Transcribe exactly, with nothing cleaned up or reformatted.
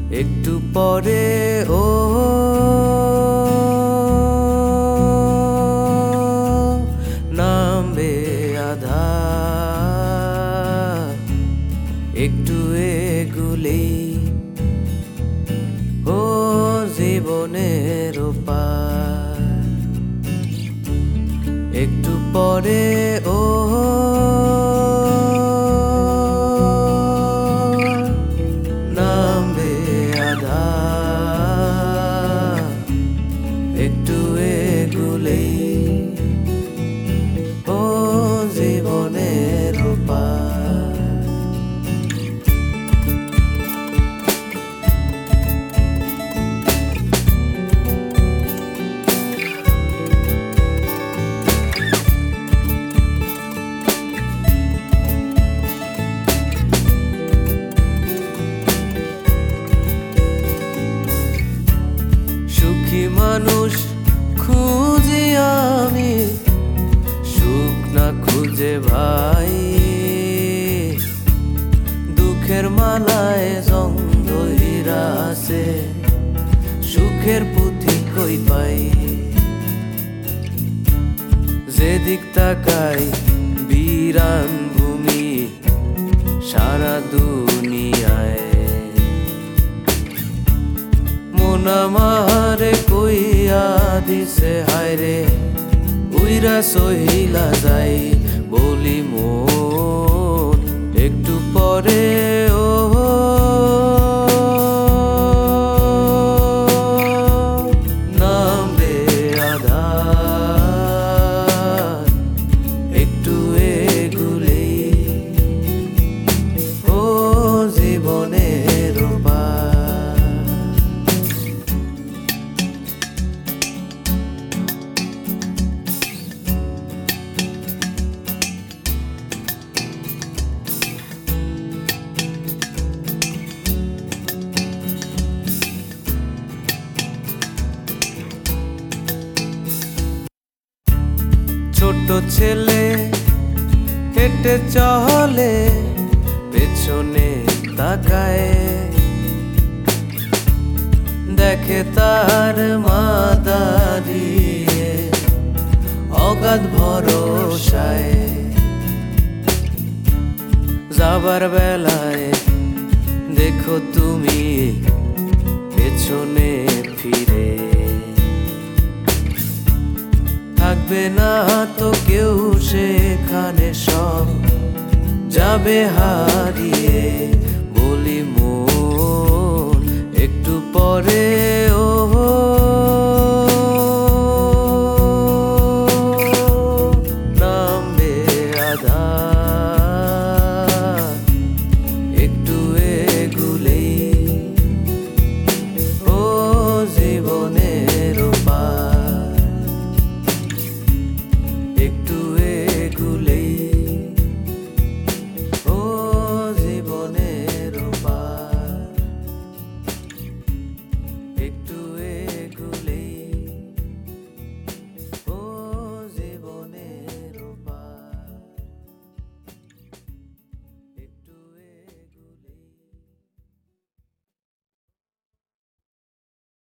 একটু পরে ও নামবে আঁধার, একটু এগুলেই ও জীবনের পার। একটু পরে ও নামবে আঁধার, একটু এগুলেই ও জীবনের পার। সুখী মানুষ খুঁজি আমি, সুখ না খুঁজে ভাই, দুঃখের মালায় জং ধইরা আছে, সুখের পুঁথি কই পাই। যেদিক তাকাই বিরান ভূমি সারা দুনিয়ায়, মন আমারে কইয়া দিছে হায়রে উইরা সহিলা যাই, বলি মন একটু পরে ও নামবে আঁধার, একটু এগুলেই ও জীবনের পার। ছোট ছেলে হেঁটে চলে, পেছনে তাকায়, দেখে তার মা দাঁড়িয়ে অগাধ ভরসায়। যাবার বেলায় দেখো তুমি পেছনে ফিরে, থাকবে না তো কেউ সেখানে, সব যাবে হারিয়ে, বলি মন একটু পরে ও